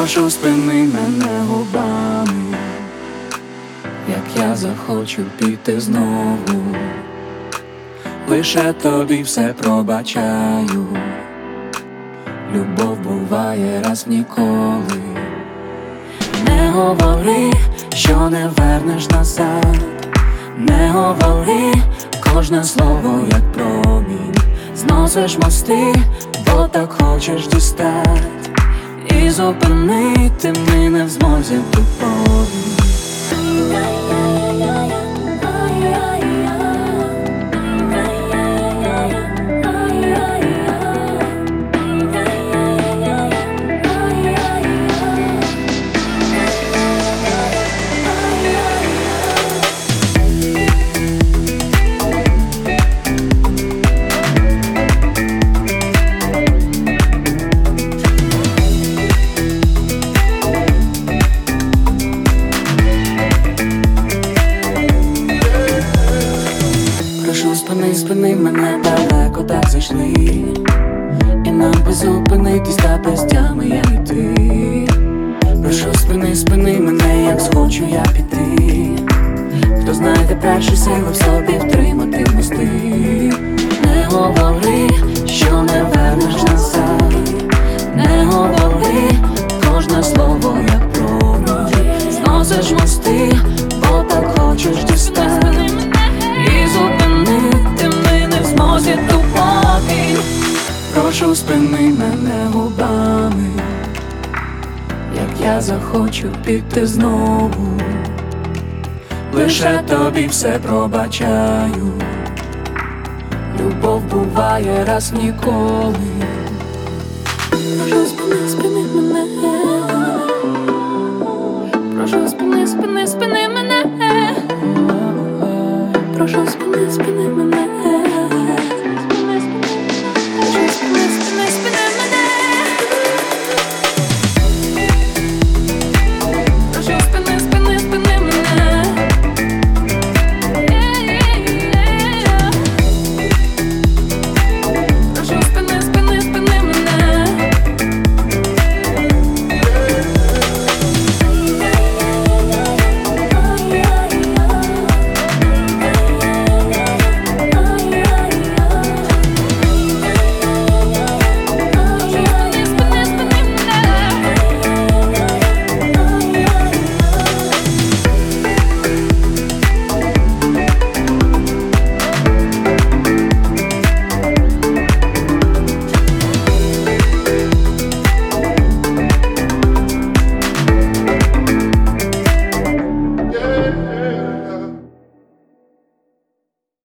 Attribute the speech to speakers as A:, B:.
A: Прошу, спини мене губами, як я захочу піти знову. Лише тобі все пробачаю. Любов буває раз ніколи. Не говори, що не вернеш назад. Не говори, кожне слово як промінь. Зносиш мости, бо так хочеш дістать. І зупинити мене в змозі тупої. Спини мене, далеко так зайшли, і нам би зупинитись, та без тями я йти. Прошу, спини мене, як схочу я піти. Хто знайде перші сили в собі втримати мости. Не говори, що не вернеш назад. Не говори, кожне слово як промінь. Зносиш мости, бо так хочеш дістати. І зупинити мене в змозі тупої. Прошу, спини мене губами, як я захочу піти знову. Лише тобі все пробачаю. Любов буває раз ніколи.